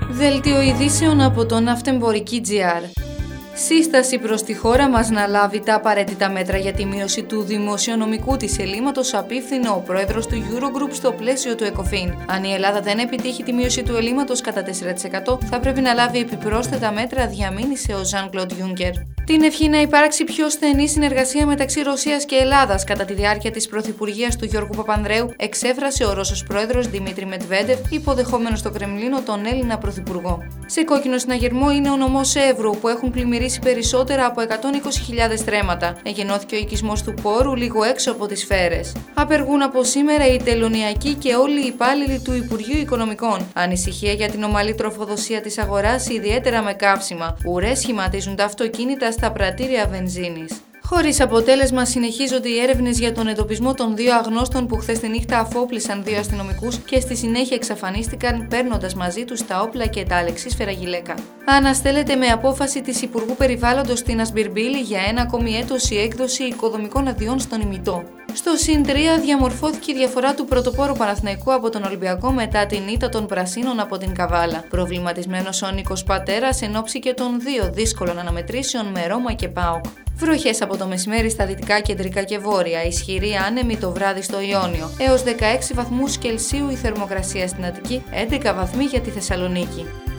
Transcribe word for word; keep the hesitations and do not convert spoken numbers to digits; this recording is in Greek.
Δελτίο ειδήσεων από το Ναυτεμπορική τζι αρ. Σύσταση προς τη χώρα μας να λάβει τα απαραίτητα μέτρα για τη μείωση του δημοσιονομικού της ελλείμματος απίφθινε ο πρόεδρος του Eurogroup στο πλαίσιο του ΕΚΟΦΗΝ. Αν η Ελλάδα δεν επιτύχει τη μείωση του ελλείμματος κατά τέσσερα τοις εκατό, θα πρέπει να λάβει επιπρόσθετα μέτρα, διαμήνυσε ο Jean-Claude Juncker. Την ευχή να υπάρξει πιο στενή συνεργασία μεταξύ Ρωσίας και Ελλάδας κατά τη διάρκεια της πρωθυπουργίας του Γιώργου Παπανδρέου εξέφρασε ο Ρώσος πρόεδρος Δημήτρη Μετβέντεφ, υποδεχόμενος στο Κρεμλίνο τον Έλληνα πρωθυπουργό. Σε κόκκινο συναγερμό είναι ο νομός Εύρου, που έχουν πλημμυρίσει περισσότερα από εκατόν είκοσι χιλιάδες στρέμματα. Εγεννώθηκε ο οικισμός του Πόρου λίγο έξω από τις Φέρες. Απεργούν από σήμερα οι τελωνειακοί και όλοι οι υπάλληλοι του Υπουργείου Οικονομικών. Ανησυχία για την ομαλή τροφοδοσία της αγοράς, ιδιαίτερα με καύσιμα. Ουρές σχηματίζουν τα αυτοκίνητα στα πρατήρια βενζίνης. Χωρίς αποτέλεσμα, συνεχίζονται οι έρευνες για τον εντοπισμό των δύο αγνώστων που χθες τη νύχτα αφόπλησαν δύο αστυνομικούς και στη συνέχεια εξαφανίστηκαν παίρνοντας μαζί τους τα όπλα και τα αλεξίσφαιρα γυλαίκα. Αναστέλλεται με απόφαση της Υπουργού Περιβάλλοντος Τίνας Μπιρμπίλη για ένα ακόμη έτος η έκδοση οικοδομικών αδειών στον ημιτό. Στο ΣΥΝ τρία διαμορφώθηκε η διαφορά του πρωτοπόρου Παναθηναϊκού από τον Ολυμπιακό μετά την ήττα των Πρασίνων από την Καβάλα. Προβληματισμένος ο Νίκος Πατέρας εν ώψη και των δύο δύσκολων αναμετρήσεων με Ρώμα και ΠΑΟΚ. Βροχές από το μεσημέρι στα δυτικά, κεντρικά και βόρεια, ισχυρή άνεμη το βράδυ στο Ιόνιο. Έως δεκαέξι βαθμούς Κελσίου η θερμοκρασία στην Αττική, έντεκα βαθμοί για τη Θεσσαλονίκη.